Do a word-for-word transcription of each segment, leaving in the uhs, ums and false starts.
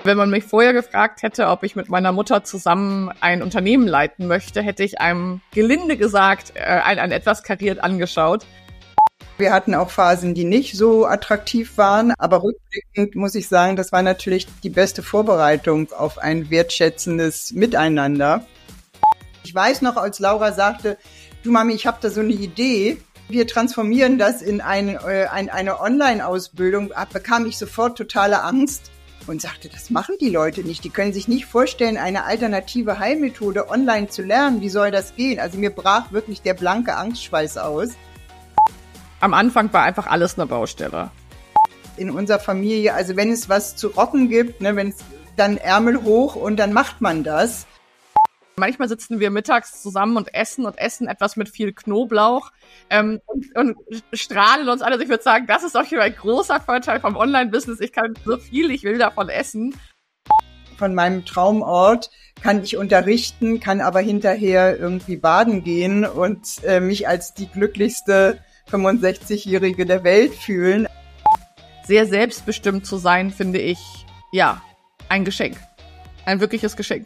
Wenn man mich vorher gefragt hätte, ob ich mit meiner Mutter zusammen ein Unternehmen leiten möchte, hätte ich einem gelinde gesagt äh, ein, ein etwas kariert angeschaut. Wir hatten auch Phasen, die nicht so attraktiv waren, aber rückblickend muss ich sagen, das war natürlich die beste Vorbereitung auf ein wertschätzendes Miteinander. Ich weiß noch, als Laura sagte, du Mami, ich habe da so eine Idee, wir transformieren das in eine, äh, ein, eine Online-Ausbildung, bekam ich sofort totale Angst und sagte, das machen die Leute nicht. Die können sich nicht vorstellen, eine alternative Heilmethode online zu lernen. Wie soll das gehen? Also mir brach wirklich der blanke Angstschweiß aus. Am Anfang war einfach alles eine Baustelle. In unserer Familie, also wenn es was zu rocken gibt, ne, wenn es dann Ärmel hoch und dann macht man das. Manchmal sitzen wir mittags zusammen und essen und essen etwas mit viel Knoblauch ähm, und, und strahlen uns alle. Also ich würde sagen, das ist doch hier ein großer Vorteil vom Online-Business. Ich kann so viel ich will davon essen. Von meinem Traumort kann ich unterrichten, kann aber hinterher irgendwie baden gehen und äh, mich als die glücklichste fünfundsechzigjährige der Welt fühlen. Sehr selbstbestimmt zu sein, finde ich, ja, ein Geschenk. Ein wirkliches Geschenk.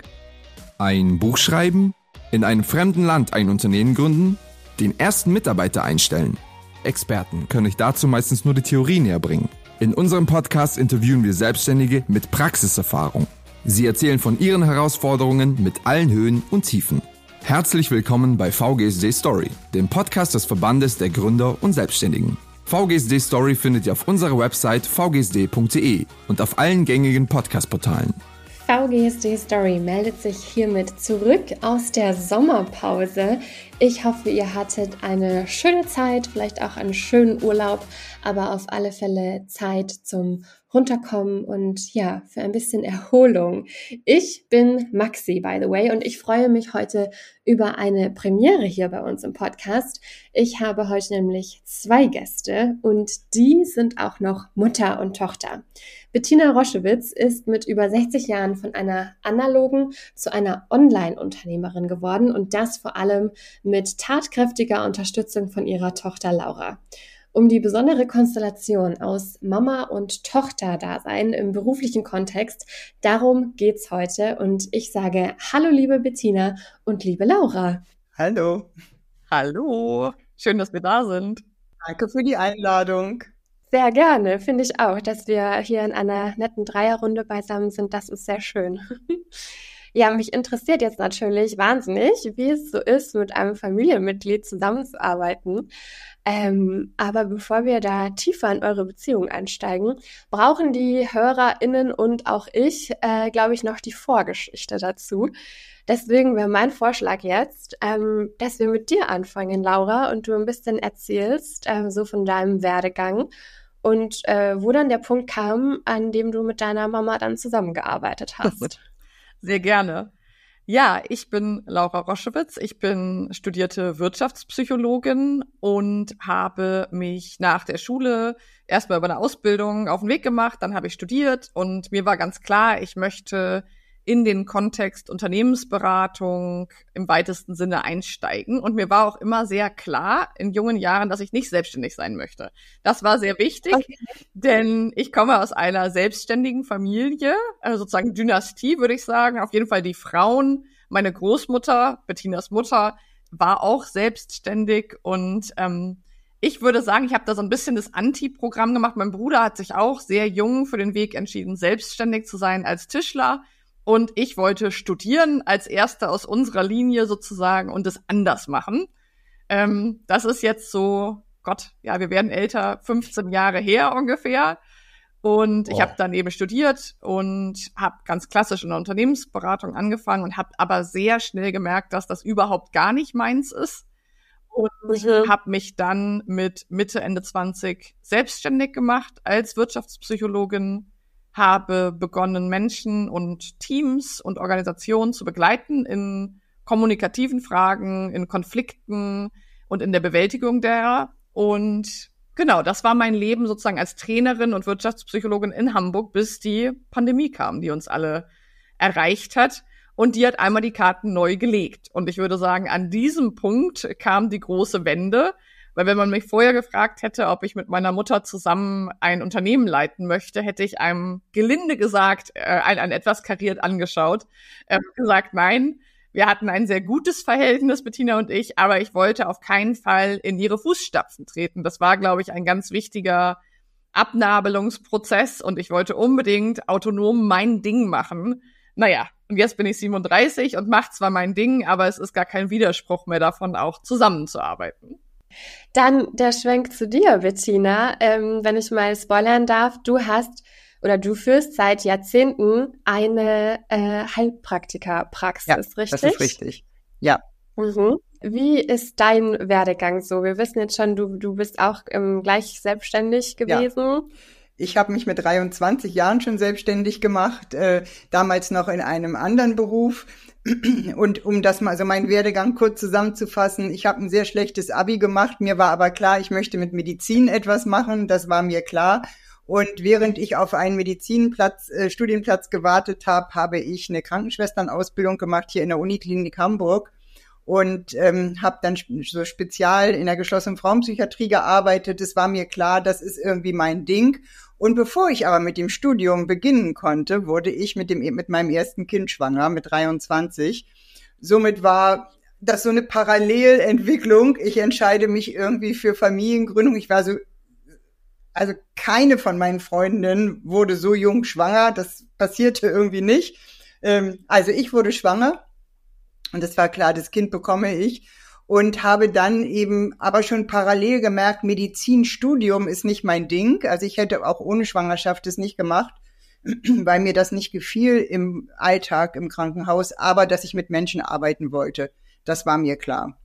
Ein Buch schreiben, in einem fremden Land ein Unternehmen gründen, den ersten Mitarbeiter einstellen. Experten können euch dazu meistens nur die Theorie näher bringen. In unserem Podcast interviewen wir Selbstständige mit Praxiserfahrung. Sie erzählen von ihren Herausforderungen mit allen Höhen und Tiefen. Herzlich willkommen bei V G S D Story, dem Podcast des Verbandes der Gründer und Selbstständigen. V G S D Story findet ihr auf unserer Website v g s d punkt d e und auf allen gängigen Podcast-Portalen. V G S D Story meldet sich hiermit zurück aus der Sommerpause. Ich hoffe, ihr hattet eine schöne Zeit, vielleicht auch einen schönen Urlaub, aber auf alle Fälle Zeit zum Runterkommen und ja, für ein bisschen Erholung. Ich bin Maxi, by the way, und ich freue mich heute über eine Premiere hier bei uns im Podcast. Ich habe heute nämlich zwei Gäste und die sind auch noch Mutter und Tochter. Bettina Roschewitz ist mit über sechzig Jahren von einer analogen zu einer Online-Unternehmerin geworden und das vor allem mit tatkräftiger Unterstützung von ihrer Tochter Laura. Um die besondere Konstellation aus Mama und Tochter-Dasein im beruflichen Kontext, darum geht's heute und ich sage Hallo liebe Bettina und liebe Laura. Hallo. Hallo, schön, dass wir da sind. Danke für die Einladung. Sehr gerne, finde ich auch, dass wir hier in einer netten Dreierrunde beisammen sind, das ist sehr schön. Ja, mich interessiert jetzt natürlich wahnsinnig, wie es so ist, mit einem Familienmitglied zusammenzuarbeiten. Ähm, aber bevor wir da tiefer in eure Beziehung einsteigen, brauchen die HörerInnen und auch ich, äh, glaube ich, noch die Vorgeschichte dazu. Deswegen wäre mein Vorschlag jetzt, ähm, dass wir mit dir anfangen, Laura, und du ein bisschen erzählst, ähm, so von deinem Werdegang und äh, wo dann der Punkt kam, an dem du mit deiner Mama dann zusammengearbeitet hast. Sehr gerne. Ja, ich bin Laura Roschewitz. Ich bin studierte Wirtschaftspsychologin und habe mich nach der Schule erstmal über eine Ausbildung auf den Weg gemacht. Dann habe ich studiert und mir war ganz klar, ich möchte in den Kontext Unternehmensberatung im weitesten Sinne einsteigen. Und mir war auch immer sehr klar in jungen Jahren, dass ich nicht selbstständig sein möchte. Das war sehr wichtig, okay. Denn ich komme aus einer selbstständigen Familie, also sozusagen Dynastie, würde ich sagen. Auf jeden Fall die Frauen. Meine Großmutter, Bettinas Mutter, war auch selbstständig. Und ähm, ich würde sagen, ich habe da so ein bisschen das Anti-Programm gemacht. Mein Bruder hat sich auch sehr jung für den Weg entschieden, selbstständig zu sein als Tischler. Und ich wollte studieren als Erste aus unserer Linie sozusagen und es anders machen. Ähm, das ist jetzt so, Gott, ja, wir werden älter, fünfzehn Jahre her ungefähr. Und oh. ich habe dann eben studiert und habe ganz klassisch in der Unternehmensberatung angefangen und habe aber sehr schnell gemerkt, dass das überhaupt gar nicht meins ist. Und mhm. habe mich dann mit Mitte, Ende zwanzig selbstständig gemacht als Wirtschaftspsychologin, habe begonnen, Menschen und Teams und Organisationen zu begleiten in kommunikativen Fragen, in Konflikten und in der Bewältigung derer. Und genau, das war mein Leben sozusagen als Trainerin und Wirtschaftspsychologin in Hamburg, bis die Pandemie kam, die uns alle erreicht hat. Und die hat einmal die Karten neu gelegt. Und ich würde sagen, an diesem Punkt kam die große Wende, Weil wenn man mich vorher gefragt hätte, ob ich mit meiner Mutter zusammen ein Unternehmen leiten möchte, hätte ich einem gelinde gesagt, äh, ein, ein etwas kariert angeschaut, äh, gesagt, nein, wir hatten ein sehr gutes Verhältnis, Bettina und ich, aber ich wollte auf keinen Fall in ihre Fußstapfen treten. Das war, glaube ich, ein ganz wichtiger Abnabelungsprozess und ich wollte unbedingt autonom mein Ding machen. Naja, und jetzt bin ich siebenunddreißig und mache zwar mein Ding, aber es ist gar kein Widerspruch mehr davon, auch zusammenzuarbeiten. Dann der Schwenk zu dir, Bettina. Ähm, wenn ich mal spoilern darf, du hast oder du führst seit Jahrzehnten eine äh, Heilpraktikerpraxis, Ja, richtig? Das ist richtig, ja. Mhm. Wie ist dein Werdegang so? Wir wissen jetzt schon, du, du bist auch ähm, gleich selbstständig gewesen. Ja. Ich habe mich mit dreiundzwanzig Jahren schon selbstständig gemacht, äh, damals noch in einem anderen Beruf. Und um das mal, also meinen Werdegang kurz zusammenzufassen, ich habe ein sehr schlechtes Abi gemacht. Mir war aber klar, ich möchte mit Medizin etwas machen. Das war mir klar. Und während ich auf einen Medizinplatz, äh, Studienplatz gewartet habe, habe ich eine Krankenschwesternausbildung gemacht hier in der Uniklinik Hamburg. Und ähm, habe dann so spezial in der geschlossenen Frauenpsychiatrie gearbeitet. Es war mir klar, das ist irgendwie mein Ding. Und bevor ich aber mit dem Studium beginnen konnte, wurde ich mit dem mit meinem ersten Kind schwanger, mit dreiundzwanzig. Somit war das so eine Parallelentwicklung. Ich entscheide mich irgendwie für Familiengründung. Ich war so, also keine von meinen Freundinnen wurde so jung schwanger. Das passierte irgendwie nicht. Ähm, also ich wurde schwanger. Und es war klar, das Kind bekomme ich und habe dann eben aber schon parallel gemerkt, Medizinstudium ist nicht mein Ding. Also ich hätte auch ohne Schwangerschaft es nicht gemacht, weil mir das nicht gefiel im Alltag im Krankenhaus, aber dass ich mit Menschen arbeiten wollte, das war mir klar.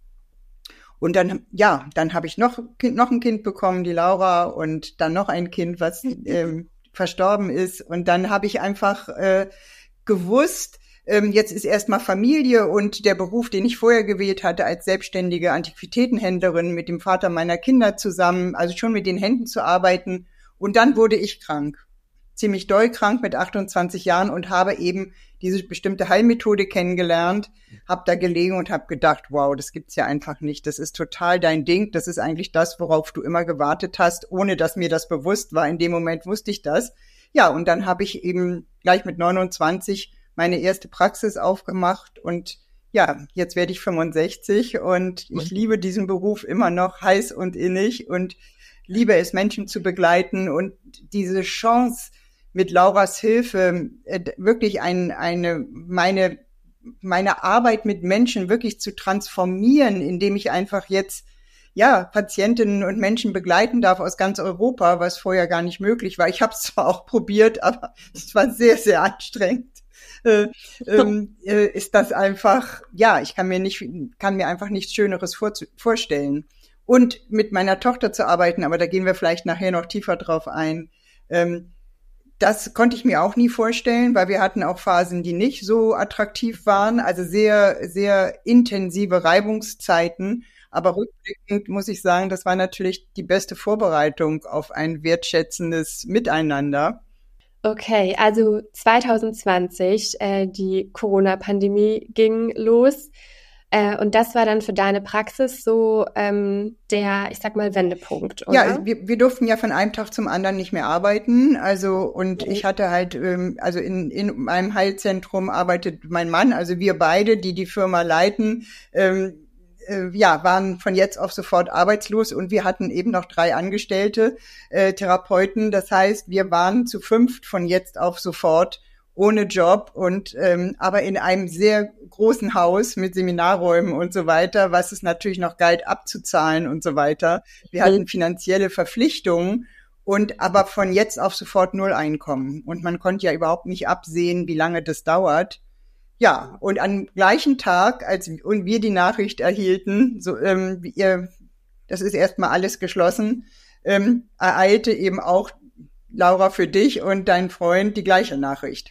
Und dann, ja, dann habe ich noch, noch ein Kind bekommen, die Laura, und dann noch ein Kind, was ähm, verstorben ist. Und dann habe ich einfach äh, gewusst, jetzt ist erstmal Familie und der Beruf, den ich vorher gewählt hatte als selbstständige Antiquitätenhändlerin mit dem Vater meiner Kinder zusammen, also schon mit den Händen zu arbeiten. Und dann wurde ich krank, ziemlich doll krank mit achtundzwanzig Jahren und habe eben diese bestimmte Heilmethode kennengelernt, habe da gelegen und habe gedacht, wow, das gibt's ja einfach nicht. Das ist total dein Ding. Das ist eigentlich das, worauf du immer gewartet hast, ohne dass mir das bewusst war. In dem Moment wusste ich das. Ja, und dann habe ich eben gleich mit neunundzwanzig meine erste Praxis aufgemacht und ja, jetzt werde ich fünfundsechzig und ich liebe diesen Beruf immer noch heiß und innig und liebe es, Menschen zu begleiten und diese Chance mit Lauras Hilfe äh, wirklich ein, eine, meine, meine Arbeit mit Menschen wirklich zu transformieren, indem ich einfach jetzt ja, Patientinnen und Menschen begleiten darf aus ganz Europa, was vorher gar nicht möglich war. Ich habe es zwar auch probiert, aber es war sehr, sehr anstrengend. Äh, ähm, äh, ist das einfach, ja, ich kann mir nicht, kann mir einfach nichts Schöneres vor, vorstellen. Und mit meiner Tochter zu arbeiten, aber da gehen wir vielleicht nachher noch tiefer drauf ein. Ähm, das konnte ich mir auch nie vorstellen, weil wir hatten auch Phasen, die nicht so attraktiv waren, also sehr, sehr intensive Reibungszeiten. Aber rückblickend muss ich sagen, das war natürlich die beste Vorbereitung auf ein wertschätzendes Miteinander. Okay, also zwanzig zwanzig, äh, die Corona-Pandemie ging los äh, und das war dann für deine Praxis so ähm, der, ich sag mal, Wendepunkt, oder? Ja, wir, wir durften ja von einem Tag zum anderen nicht mehr arbeiten, also und okay. Ich hatte halt, ähm, also in, in meinem Heilzentrum arbeitet mein Mann, also wir beide, die die Firma leiten, ähm, ja, waren von jetzt auf sofort arbeitslos und wir hatten eben noch drei Angestellte, äh, Therapeuten. Das heißt, wir waren zu fünft von jetzt auf sofort ohne Job und ähm, aber in einem sehr großen Haus mit Seminarräumen und so weiter, was es natürlich noch galt abzuzahlen und so weiter. Wir hatten finanzielle Verpflichtungen und aber von jetzt auf sofort null Einkommen. Und man konnte ja überhaupt nicht absehen, wie lange das dauert. Ja, und am gleichen Tag, als wir die Nachricht erhielten, so, ähm, ihr, das ist erstmal alles geschlossen, ähm, ereilte eben auch, Laura, für dich und deinen Freund die gleiche Nachricht.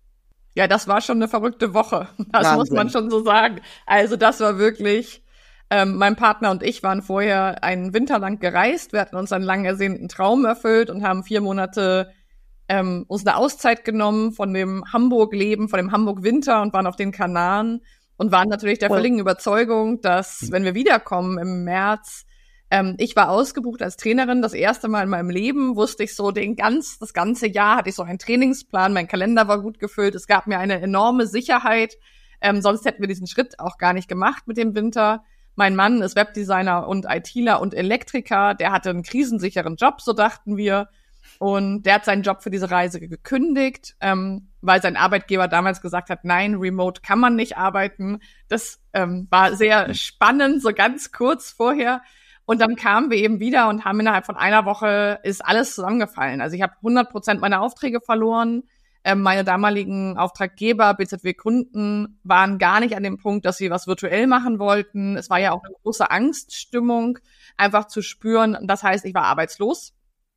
Ja, das war schon eine verrückte Woche. Das Wahnsinn. Muss man schon so sagen. Also das war wirklich, ähm, mein Partner und ich waren vorher einen Winter lang gereist. Wir hatten uns einen lang ersehnten Traum erfüllt und haben vier Monate Ähm, uns eine Auszeit genommen von dem Hamburg-Leben, von dem Hamburg-Winter und waren auf den Kanaren und waren natürlich der völligen Überzeugung, dass, wenn wir wiederkommen im März, Ähm, ich war ausgebucht als Trainerin. Das erste Mal in meinem Leben wusste ich so den ganz, das ganze Jahr hatte ich so einen Trainingsplan. Mein Kalender war gut gefüllt. Es gab mir eine enorme Sicherheit. Ähm, sonst hätten wir diesen Schritt auch gar nicht gemacht mit dem Winter. Mein Mann ist Webdesigner und ITler und Elektriker. Der hatte einen krisensicheren Job, so dachten wir. Und der hat seinen Job für diese Reise gekündigt, ähm, weil sein Arbeitgeber damals gesagt hat, nein, remote kann man nicht arbeiten. Das ähm, war sehr spannend, so ganz kurz vorher. Und dann kamen wir eben wieder und haben innerhalb von einer Woche ist alles zusammengefallen. Also ich habe hundert Prozent meiner Aufträge verloren. Ähm, meine damaligen Auftraggeber, B Z W-Kunden, waren gar nicht an dem Punkt, dass sie was virtuell machen wollten. Es war ja auch eine große Angststimmung, einfach zu spüren. Das heißt, ich war arbeitslos.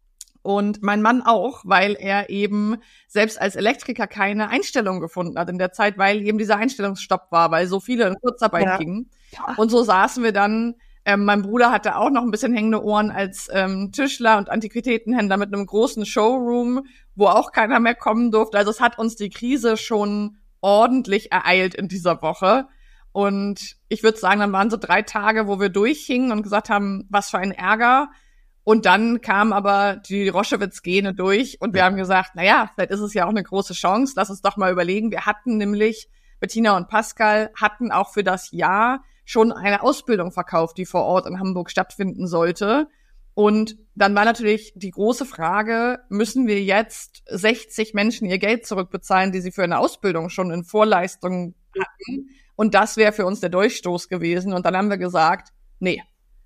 Und mein Mann auch, weil er eben selbst als Elektriker keine Einstellung gefunden hat in der Zeit, weil eben dieser Einstellungsstopp war, weil so viele in Kurzarbeit ja. gingen. Und so saßen wir dann, ähm, mein Bruder hatte auch noch ein bisschen hängende Ohren als ähm, Tischler und Antiquitätenhändler mit einem großen Showroom, wo auch keiner mehr kommen durfte. Also es hat uns die Krise schon ordentlich ereilt in dieser Woche. Und ich würde sagen, dann waren so drei Tage, wo wir durchhingen und gesagt haben, was für ein Ärger. Und dann kam aber die Roschewitz-Gene durch und wir ja. haben gesagt, naja, vielleicht ist es ja auch eine große Chance, lass uns doch mal überlegen. Wir hatten nämlich, Bettina und Pascal hatten auch für das Jahr schon eine Ausbildung verkauft, die vor Ort in Hamburg stattfinden sollte. Und dann war natürlich die große Frage, müssen wir jetzt sechzig Menschen ihr Geld zurückbezahlen, die sie für eine Ausbildung schon in Vorleistung hatten? Und das wäre für uns der Durchstoß gewesen. Und dann haben wir gesagt, nee,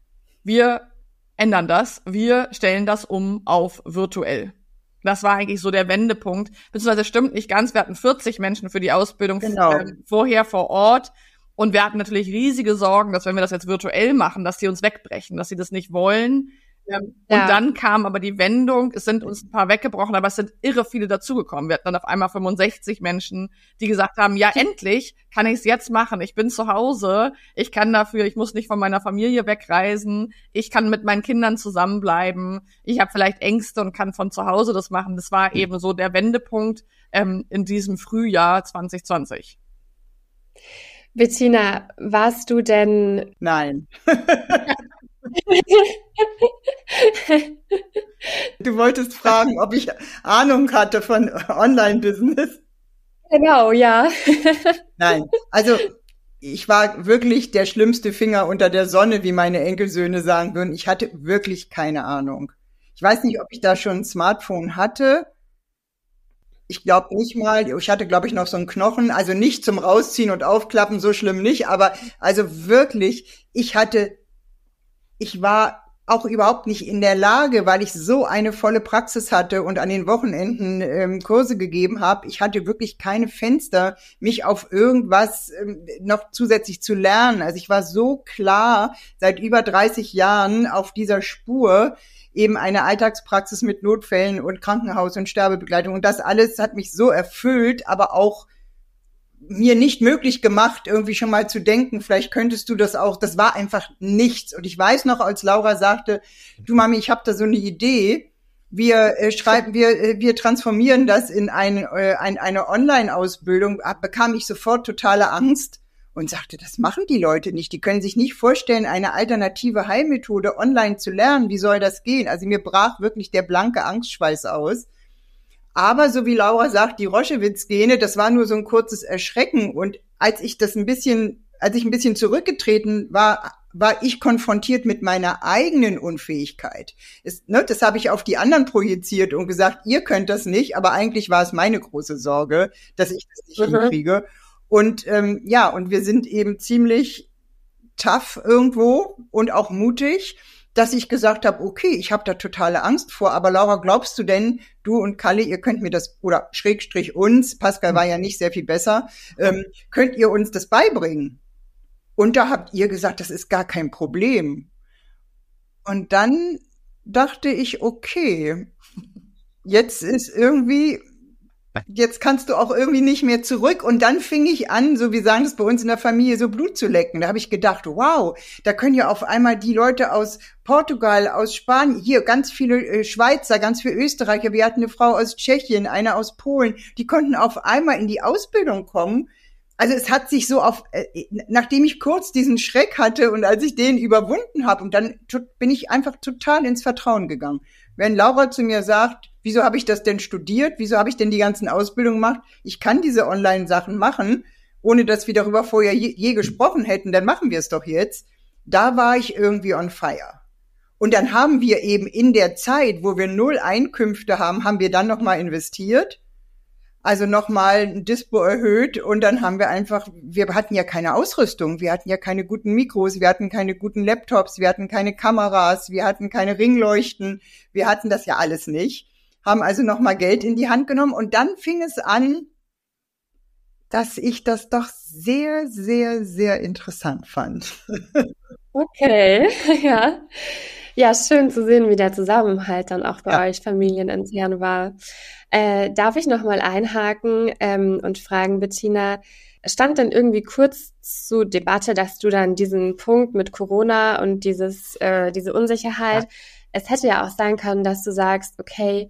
wir ändern das. Wir stellen das um auf virtuell. Das war eigentlich so der Wendepunkt. Beziehungsweise stimmt nicht ganz. Wir hatten vierzig Menschen für die Ausbildung genau. äh, vorher vor Ort. Und wir hatten natürlich riesige Sorgen, dass wenn wir das jetzt virtuell machen, dass die uns wegbrechen, dass sie das nicht wollen. Ähm, ja. Und dann kam aber die Wendung. Es sind uns ein paar weggebrochen, aber es sind irre viele dazugekommen. Wir hatten dann auf einmal fünfundsechzig Menschen, die gesagt haben, ja, endlich kann ich es jetzt machen. Ich bin zu Hause. Ich kann dafür, ich muss nicht von meiner Familie wegreisen. Ich kann mit meinen Kindern zusammenbleiben. Ich habe vielleicht Ängste und kann von zu Hause das machen. Das war eben so der Wendepunkt ähm, in diesem Frühjahr zwanzig zwanzig. Bettina, warst du denn... Nein. Du wolltest fragen, ob ich Ahnung hatte von Online-Business. Genau, ja. Nein, also ich war wirklich der schlimmste Finger unter der Sonne, wie meine Enkelsöhne sagen würden. Ich hatte wirklich keine Ahnung. Ich weiß nicht, ob ich da schon ein Smartphone hatte. Ich glaube nicht mal. Ich hatte, glaube ich, noch so einen Knochen. Also nicht zum Rausziehen und Aufklappen, so schlimm nicht. Aber also wirklich, ich hatte... Ich war auch überhaupt nicht in der Lage, weil ich so eine volle Praxis hatte und an den Wochenenden ähm, Kurse gegeben habe. Ich hatte wirklich keine Fenster, mich auf irgendwas ähm, noch zusätzlich zu lernen. Also ich war so klar seit über dreißig Jahren auf dieser Spur, eben eine Alltagspraxis mit Notfällen und Krankenhaus und Sterbebegleitung. Und das alles hat mich so erfüllt, aber auch mir nicht möglich gemacht, irgendwie schon mal zu denken, vielleicht könntest du das auch. Das war einfach nichts. Und ich weiß noch, als Laura sagte, du Mami, ich habe da so eine Idee. Wir äh, schreiben, wir äh, wir transformieren das in eine äh, ein, eine Online-Ausbildung. Bekam ich sofort totale Angst und sagte, das machen die Leute nicht. Die können sich nicht vorstellen, eine alternative Heilmethode online zu lernen. Wie soll das gehen? Also mir brach wirklich der blanke Angstschweiß aus. Aber so wie Laura sagt, die Roschewitz-Gene, das war nur so ein kurzes Erschrecken. Und als ich das ein bisschen, als ich ein bisschen zurückgetreten war, war ich konfrontiert mit meiner eigenen Unfähigkeit. Es, ne, das habe ich auf die anderen projiziert und gesagt, ihr könnt das nicht. Aber eigentlich war es meine große Sorge, dass ich das nicht mhm. hinkriege. Und ähm, ja, und wir sind eben ziemlich tough irgendwo und auch mutig, dass ich gesagt habe, okay, ich habe da totale Angst vor, aber Laura, glaubst du denn, du und Kalle, ihr könnt mir das, oder Schrägstrich uns, Pascal war ja nicht sehr viel besser, ähm, könnt ihr uns das beibringen? Und da habt ihr gesagt, das ist gar kein Problem. Und dann dachte ich, okay, jetzt ist irgendwie... Jetzt kannst du auch irgendwie nicht mehr zurück. Und dann fing ich an, so wie sagen das bei uns in der Familie, so Blut zu lecken. Da habe ich gedacht, wow, da können ja auf einmal die Leute aus Portugal, aus Spanien, hier ganz viele äh, Schweizer, ganz viele Österreicher. Wir hatten eine Frau aus Tschechien, eine aus Polen. Die konnten auf einmal in die Ausbildung kommen. Also es hat sich so auf, äh, nachdem ich kurz diesen Schreck hatte und als ich den überwunden habe, und dann bin ich einfach total ins Vertrauen gegangen. Wenn Laura zu mir sagt, wieso habe ich das denn studiert, wieso habe ich denn die ganzen Ausbildungen gemacht, ich kann diese Online-Sachen machen, ohne dass wir darüber vorher je, je gesprochen hätten, dann machen wir es doch jetzt. Da war ich irgendwie on fire. Und dann haben wir eben in der Zeit, wo wir null Einkünfte haben, haben wir dann nochmal investiert. Also nochmal ein Dispo erhöht und dann haben wir einfach, wir hatten ja keine Ausrüstung, wir hatten ja keine guten Mikros, wir hatten keine guten Laptops, wir hatten keine Kameras, wir hatten keine Ringleuchten, wir hatten das ja alles nicht, haben also nochmal Geld in die Hand genommen und dann fing es an, dass ich das doch sehr, sehr, sehr interessant fand. Okay, ja. Ja, schön zu sehen, wie der Zusammenhalt dann auch bei ja. euch familienintern war. Äh, darf ich nochmal einhaken ähm, und fragen, Bettina, stand denn irgendwie kurz zur Debatte, dass du dann diesen Punkt mit Corona und dieses äh, diese Unsicherheit, ja. es hätte ja auch sein können, dass du sagst, okay,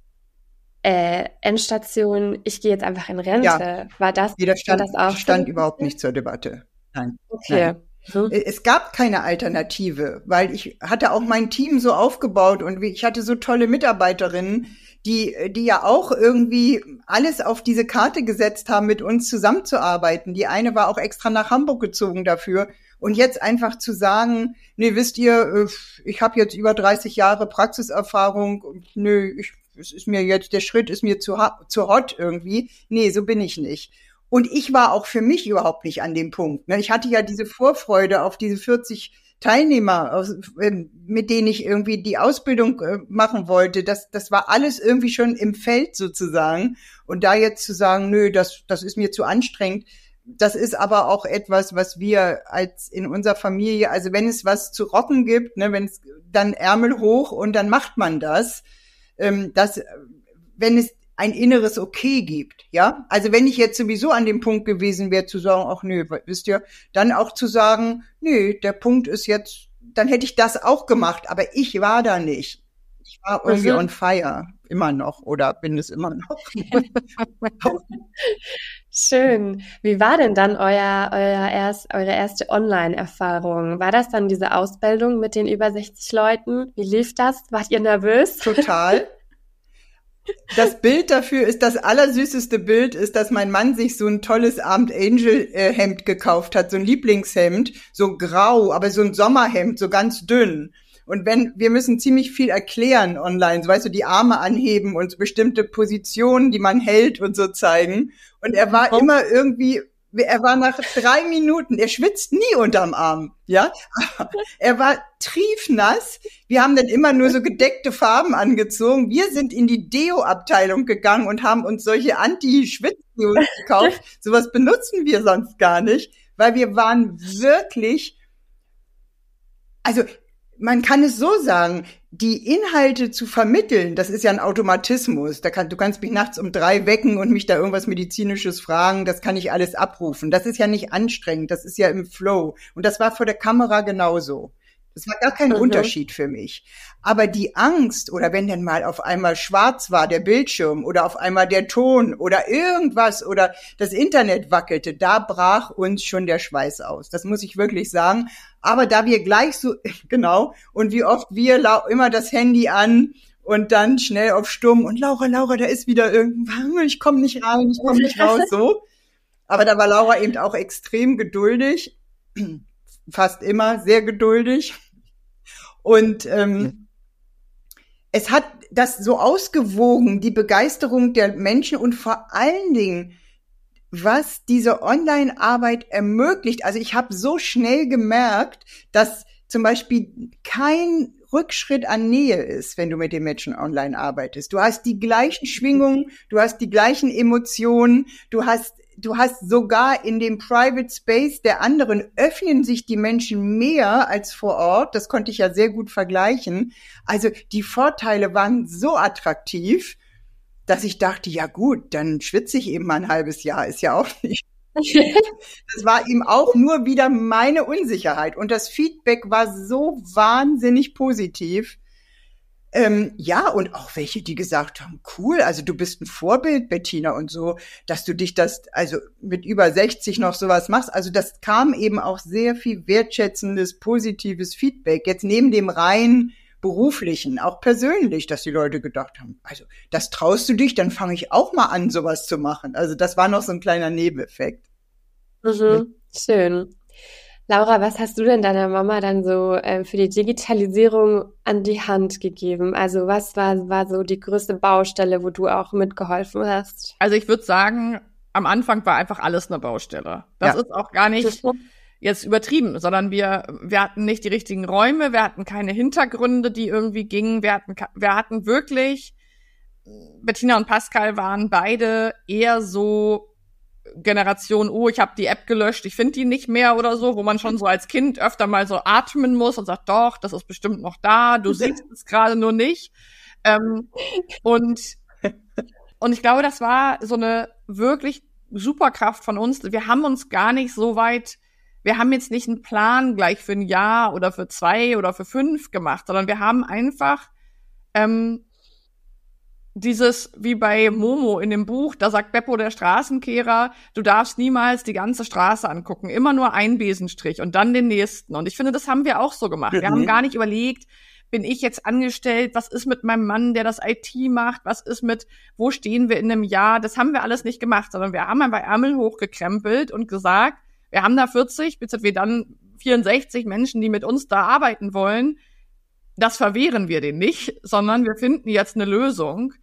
äh, Endstation, ich gehe jetzt einfach in Rente. Ja. War das, Jeder stand, das auch stand überhaupt nicht zur Debatte. Nein. Okay. Nein. Es gab keine Alternative, weil ich hatte auch mein Team so aufgebaut und ich hatte so tolle Mitarbeiterinnen, die, die ja auch irgendwie alles auf diese Karte gesetzt haben, mit uns zusammenzuarbeiten. Die eine war auch extra nach Hamburg gezogen dafür. Und jetzt einfach zu sagen, nee, wisst ihr, ich habe jetzt über dreißig Jahre Praxiserfahrung, nö, ich, es ist mir jetzt, der Schritt ist mir zu, zu hot irgendwie. Nee, so bin ich nicht. Und ich war auch für mich überhaupt nicht an dem Punkt. Ich hatte ja diese Vorfreude auf diese vierzig Teilnehmer, mit denen ich irgendwie die Ausbildung machen wollte. Das, das war alles irgendwie schon im Feld sozusagen. Und da jetzt zu sagen, nö, das, das ist mir zu anstrengend. Das ist aber auch etwas, was wir als in unserer Familie, also wenn es was zu rocken gibt, ne, wenn es dann Ärmel hoch und dann macht man das. Das, wenn es ein inneres Okay gibt, ja. Also wenn ich jetzt sowieso an dem Punkt gewesen wäre, zu sagen, ach nö, wisst ihr, dann auch zu sagen, nö, der Punkt ist jetzt, dann hätte ich das auch gemacht, aber ich war da nicht. Ich war irgendwie mhm. on fire, immer noch, oder bin es immer noch. Schön. Wie war denn dann euer, euer erst, eure erste Online-Erfahrung? War das dann diese Ausbildung mit den über sechzig Leuten? Wie lief das? Wart ihr nervös? Total. Das Bild dafür ist, das allersüßeste Bild ist, dass mein Mann sich so ein tolles Abend Angel äh, Hemd gekauft hat, so ein Lieblingshemd, so grau, aber so ein Sommerhemd, so ganz dünn. Und wenn, wir müssen ziemlich viel erklären online, so weißt du, die Arme anheben und so bestimmte Positionen, die man hält und so zeigen. Und er war immer irgendwie, er war nach drei Minuten, er schwitzt nie unterm Arm, ja. Er war triefnass. Wir haben dann immer nur so gedeckte Farben angezogen. Wir sind in die Deo-Abteilung gegangen und haben uns solche Anti-Schwitz-Deos gekauft. Sowas benutzen wir sonst gar nicht, weil wir waren wirklich, also man kann es so sagen, die Inhalte zu vermitteln, das ist ja ein Automatismus. Da kann, du kannst mich nachts um drei wecken und mich da irgendwas Medizinisches fragen, das kann ich alles abrufen. Das ist ja nicht anstrengend, das ist ja im Flow. Und das war vor der Kamera genauso. Das war gar kein mhm. Unterschied für mich. Aber die Angst, oder wenn dann mal auf einmal schwarz war der Bildschirm oder auf einmal der Ton oder irgendwas oder das Internet wackelte, da brach uns schon der Schweiß aus. Das muss ich wirklich sagen. Aber da wir gleich so, genau, und wie oft wir lau- immer das Handy an und dann schnell auf Stumm und Laura, Laura, da ist wieder irgendwann, ich komme nicht rein, ich komme nicht raus, so. Aber da war Laura eben auch extrem geduldig, fast immer sehr geduldig. Und ähm, es hat das so ausgewogen, die Begeisterung der Menschen und vor allen Dingen, was diese Online-Arbeit ermöglicht. Also ich habe so schnell gemerkt, dass zum Beispiel kein Rückschritt an Nähe ist, wenn du mit den Menschen online arbeitest. Du hast die gleichen Schwingungen, du hast die gleichen Emotionen, du hast Du hast sogar in dem Private Space der anderen öffnen sich die Menschen mehr als vor Ort. Das konnte ich ja sehr gut vergleichen. Also die Vorteile waren so attraktiv, dass ich dachte, ja gut, dann schwitze ich eben mal ein halbes Jahr, ist ja auch nicht. Das war eben auch nur wieder meine Unsicherheit. Und das Feedback war so wahnsinnig positiv. Ähm, ja, und auch welche, die gesagt haben, cool, also du bist ein Vorbild, Bettina, und so, dass du dich das, also mit über sechzig noch sowas machst. Also das kam eben auch sehr viel wertschätzendes, positives Feedback. Jetzt neben dem rein beruflichen, auch persönlich, dass die Leute gedacht haben, also das traust du dich, dann fange ich auch mal an, sowas zu machen. Also das war noch so ein kleiner Nebeneffekt. Mhm, schön. Laura, was hast du denn deiner Mama dann so äh, für die Digitalisierung an die Hand gegeben? Also was war, war so die größte Baustelle, wo du auch mitgeholfen hast? Also ich würde sagen, am Anfang war einfach alles eine Baustelle. Das Ja. ist auch gar nicht jetzt übertrieben, sondern wir, wir hatten nicht die richtigen Räume, wir hatten keine Hintergründe, die irgendwie gingen. Wir hatten, wir hatten wirklich, Bettina und Pascal waren beide eher so Generation, oh, ich habe die App gelöscht, ich finde die nicht mehr oder so, wo man schon so als Kind öfter mal so atmen muss und sagt, doch, das ist bestimmt noch da, du siehst es gerade nur nicht. Ähm, und, und ich glaube, das war so eine wirklich Superkraft von uns. Wir haben uns gar nicht so weit, wir haben jetzt nicht einen Plan gleich für ein Jahr oder für zwei oder für fünf gemacht, sondern wir haben einfach ähm, dieses, wie bei Momo in dem Buch, da sagt Beppo, der Straßenkehrer, du darfst niemals die ganze Straße angucken, immer nur einen Besenstrich und dann den nächsten. Und ich finde, das haben wir auch so gemacht. Wir mhm. haben gar nicht überlegt, bin ich jetzt angestellt, was ist mit meinem Mann, der das I T macht, was ist mit, wo stehen wir in einem Jahr, das haben wir alles nicht gemacht, sondern wir haben einfach Ärmel hochgekrempelt und gesagt, wir haben da vierzig, bis wir dann vierundsechzig Menschen, die mit uns da arbeiten wollen, das verwehren wir denen nicht, sondern wir finden jetzt eine Lösung.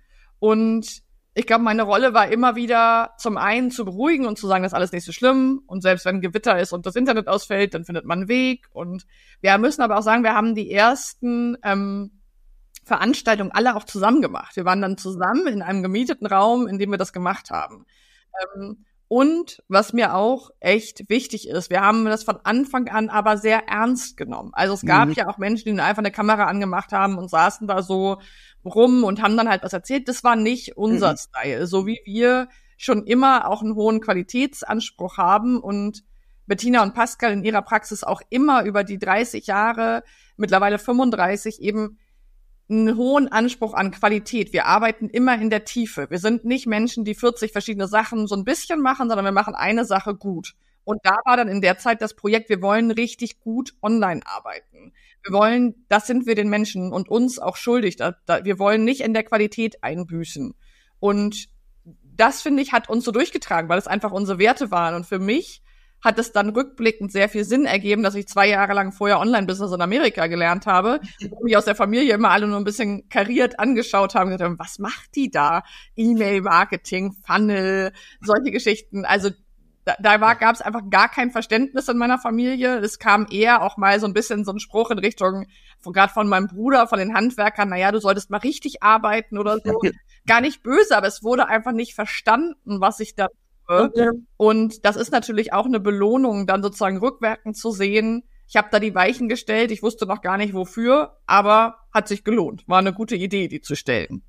Und ich glaube, meine Rolle war immer wieder zum einen zu beruhigen und zu sagen, das ist alles nicht so schlimm. Und selbst wenn Gewitter ist und das Internet ausfällt, dann findet man einen Weg. Und wir müssen aber auch sagen, wir haben die ersten ähm, Veranstaltungen alle auch zusammen gemacht. Wir waren dann zusammen in einem gemieteten Raum, in dem wir das gemacht haben. Ähm, Und was mir auch echt wichtig ist, wir haben das von Anfang an aber sehr ernst genommen. Also es gab mhm. ja auch Menschen, die einfach eine Kamera angemacht haben und saßen da so rum und haben dann halt was erzählt. Das war nicht unser mhm. Style. So wie wir schon immer auch einen hohen Qualitätsanspruch haben und Bettina und Pascal in ihrer Praxis auch immer über die dreißig Jahre, mittlerweile fünfunddreißig, eben einen hohen Anspruch an Qualität. Wir arbeiten immer in der Tiefe. Wir sind nicht Menschen, die vierzig verschiedene Sachen so ein bisschen machen, sondern wir machen eine Sache gut. Und da war dann in der Zeit das Projekt, wir wollen richtig gut online arbeiten. Wir wollen, das sind wir den Menschen und uns auch schuldig. Da, da, wir wollen nicht in der Qualität einbüßen. Und das, finde ich, hat uns so durchgetragen, weil es einfach unsere Werte waren. Und für mich hat es dann rückblickend sehr viel Sinn ergeben, dass ich zwei Jahre lang vorher Online-Business in Amerika gelernt habe, wo mich aus der Familie immer alle nur ein bisschen kariert angeschaut haben und gesagt haben, was macht die da? E-Mail-Marketing, Funnel, solche Geschichten. Also da, da war, gab es einfach gar kein Verständnis in meiner Familie. Es kam eher auch mal so ein bisschen so ein Spruch in Richtung, gerade von meinem Bruder, von den Handwerkern, naja, du solltest mal richtig arbeiten oder so. Gar nicht böse, aber es wurde einfach nicht verstanden, was ich da Okay. Und das ist natürlich auch eine Belohnung, dann sozusagen rückwirkend zu sehen, ich habe da die Weichen gestellt, ich wusste noch gar nicht wofür, aber hat sich gelohnt. War eine gute Idee, die zu stellen.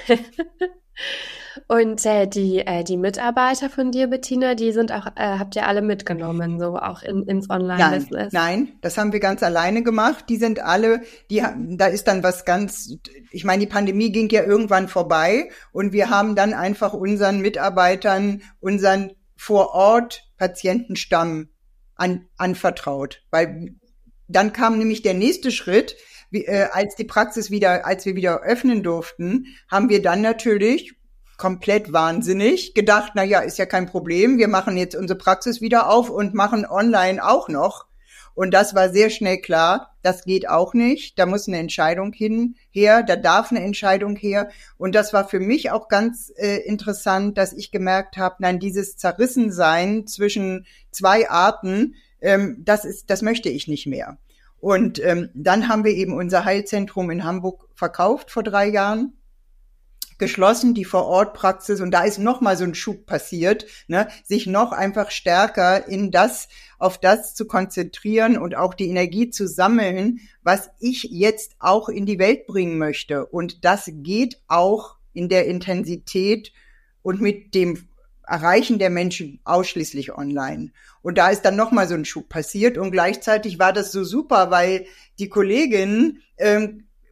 Und äh, die äh, die Mitarbeiter von dir, Bettina, die sind auch, äh, habt ihr alle mitgenommen, so auch in, ins Online-Business? Nein, nein, das haben wir ganz alleine gemacht. Die sind alle, die da ist dann was ganz, ich meine, die Pandemie ging ja irgendwann vorbei und wir haben dann einfach unseren Mitarbeitern unseren Vor-Ort-Patientenstamm an, anvertraut, weil dann kam nämlich der nächste Schritt, wie, äh, als die Praxis wieder, als wir wieder öffnen durften, haben wir dann natürlich komplett wahnsinnig gedacht, na ja, ist ja kein Problem, wir machen jetzt unsere Praxis wieder auf und machen online auch noch. Und das war sehr schnell klar, das geht auch nicht, da muss eine Entscheidung hin, her, da darf eine Entscheidung her. Und das war für mich auch ganz äh, interessant, dass ich gemerkt habe, nein, dieses Zerrissensein zwischen zwei Arten, ähm, das ist, das möchte ich nicht mehr. Und ähm, dann haben wir eben unser Heilzentrum in Hamburg verkauft vor drei Jahren. Geschlossen, die Vor-Ort-Praxis, und da ist noch mal so ein Schub passiert, ne, sich noch einfach stärker in das, auf das zu konzentrieren und auch die Energie zu sammeln, was ich jetzt auch in die Welt bringen möchte. Und das geht auch in der Intensität und mit dem Erreichen der Menschen ausschließlich online. Und da ist dann noch mal so ein Schub passiert und gleichzeitig war das so super, weil die Kolleginnen ähm,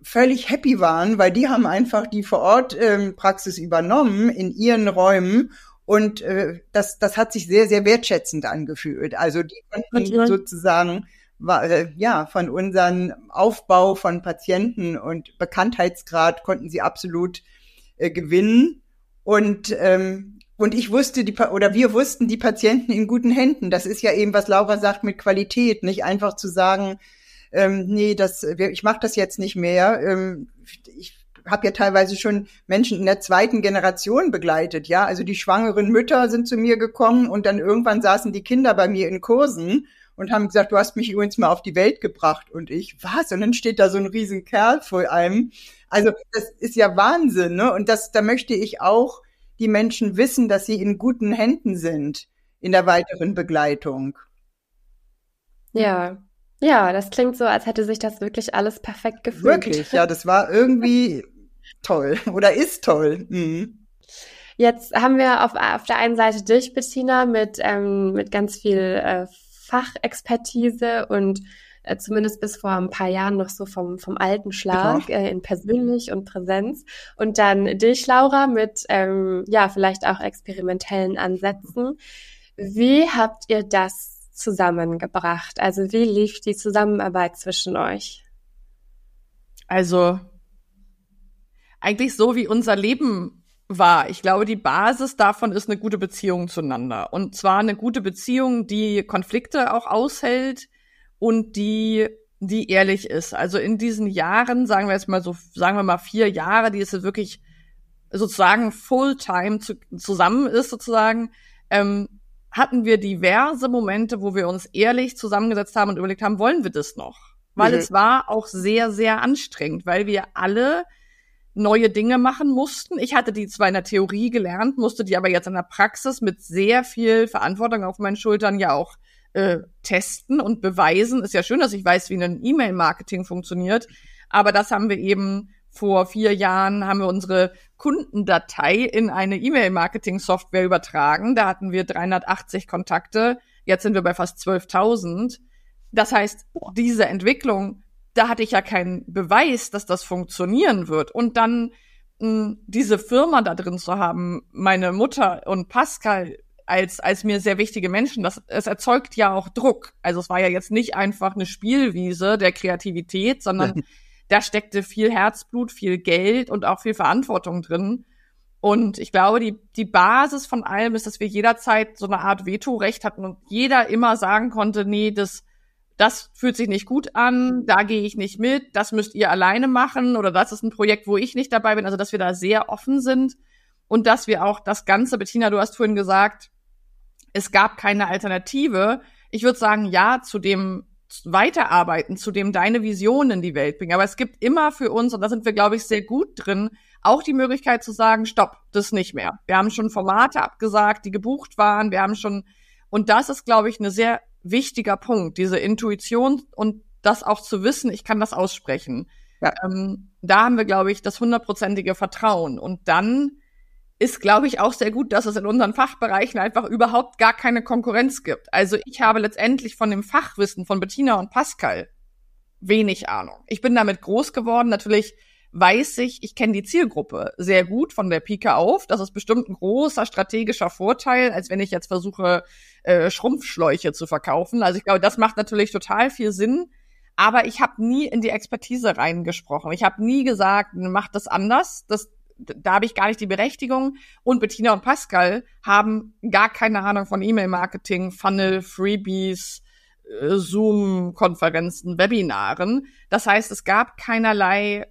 völlig happy waren, weil die haben einfach die Vor-Ort-Praxis ähm, übernommen in ihren Räumen und äh, das, das hat sich sehr, sehr wertschätzend angefühlt. Also die konnten okay. sozusagen war, äh, ja von unserem Aufbau von Patienten und Bekanntheitsgrad konnten sie absolut äh, gewinnen und ähm, und ich wusste die oder wir wussten die Patienten in guten Händen. Das ist ja eben, was Laura sagt, mit Qualität, nicht einfach zu sagen, ähm, nee, das ich mache das jetzt nicht mehr. Ähm, ich habe ja teilweise schon Menschen in der zweiten Generation begleitet, ja, also die schwangeren Mütter sind zu mir gekommen und dann irgendwann saßen die Kinder bei mir in Kursen und haben gesagt, du hast mich übrigens mal auf die Welt gebracht. Und ich, was? Und dann steht da so ein riesen Kerl vor einem. Also das ist ja Wahnsinn, ne? Und das, da möchte ich auch die Menschen wissen, dass sie in guten Händen sind in der weiteren Begleitung. Ja, ja, das klingt so, als hätte sich das wirklich alles perfekt gefühlt. Wirklich, ja, das war irgendwie toll oder ist toll. Mhm. Jetzt haben wir auf, auf der einen Seite dich, Bettina, mit, ähm, mit ganz viel äh, Fachexpertise und äh, zumindest bis vor ein paar Jahren noch so vom, vom alten Schlag äh, in persönlich und Präsenz. Und dann dich, Laura, mit ähm, ja vielleicht auch experimentellen Ansätzen. Wie habt ihr das zusammengebracht? Also wie lief die Zusammenarbeit zwischen euch? Also eigentlich so, wie unser Leben war. Ich glaube, die Basis davon ist eine gute Beziehung zueinander. Und zwar eine gute Beziehung, die Konflikte auch aushält und die, die ehrlich ist. Also in diesen Jahren, sagen wir jetzt mal so, sagen wir mal vier Jahre, die es wirklich sozusagen Fulltime zu, zusammen ist sozusagen, ähm, hatten wir diverse Momente, wo wir uns ehrlich zusammengesetzt haben und überlegt haben, wollen wir das noch? Weil mhm. es war auch sehr, sehr anstrengend, weil wir alle neue Dinge machen mussten. Ich hatte die zwar in der Theorie gelernt, musste die aber jetzt in der Praxis mit sehr viel Verantwortung auf meinen Schultern ja auch äh, testen und beweisen. Ist ja schön, dass ich weiß, wie ein E-Mail-Marketing funktioniert, aber das haben wir eben vor vier Jahren, haben wir unsere Kundendatei in eine E-Mail-Marketing-Software übertragen. Da hatten wir dreihundertachtzig Kontakte, jetzt sind wir bei fast zwölftausend. Das heißt, diese Entwicklung, da hatte ich ja keinen Beweis, dass das funktionieren wird. Und dann mh, diese Firma da drin zu haben, meine Mutter und Pascal als als mir sehr wichtige Menschen, das es erzeugt ja auch Druck. Also es war ja jetzt nicht einfach eine Spielwiese der Kreativität, sondern da steckte viel Herzblut, viel Geld und auch viel Verantwortung drin. Und ich glaube, die die Basis von allem ist, dass wir jederzeit so eine Art Vetorecht hatten und jeder immer sagen konnte, nee, das das fühlt sich nicht gut an, da gehe ich nicht mit, das müsst ihr alleine machen oder das ist ein Projekt, wo ich nicht dabei bin. Also, dass wir da sehr offen sind und dass wir auch das Ganze, Bettina, du hast vorhin gesagt, es gab keine Alternative. Ich würde sagen, ja, zu dem Weiterarbeiten, zu dem deine Visionen in die Welt bringen. Aber es gibt immer für uns, und da sind wir, glaube ich, sehr gut drin, auch die Möglichkeit zu sagen, stopp, das nicht mehr. Wir haben schon Formate abgesagt, die gebucht waren, wir haben schon, und das ist, glaube ich, eine sehr wichtiger Punkt, diese Intuition und das auch zu wissen, ich kann das aussprechen. Ja. Ähm, da haben wir, glaube ich, das hundertprozentige Vertrauen. Und dann ist, glaube ich, auch sehr gut, dass es in unseren Fachbereichen einfach überhaupt gar keine Konkurrenz gibt. Also ich habe letztendlich von dem Fachwissen von Bettina und Pascal wenig Ahnung. Ich bin damit groß geworden. Natürlich weiß ich, ich kenne die Zielgruppe sehr gut von der Pike auf. Das ist bestimmt ein großer strategischer Vorteil, als wenn ich jetzt versuche, äh, Schrumpfschläuche zu verkaufen. Also ich glaube, das macht natürlich total viel Sinn. Aber ich habe nie in die Expertise reingesprochen. Ich habe nie gesagt, mach das anders. Das, da habe ich gar nicht die Berechtigung. Und Bettina und Pascal haben gar keine Ahnung von E-Mail-Marketing, Funnel, Freebies, äh, Zoom-Konferenzen, Webinaren. Das heißt, es gab keinerlei,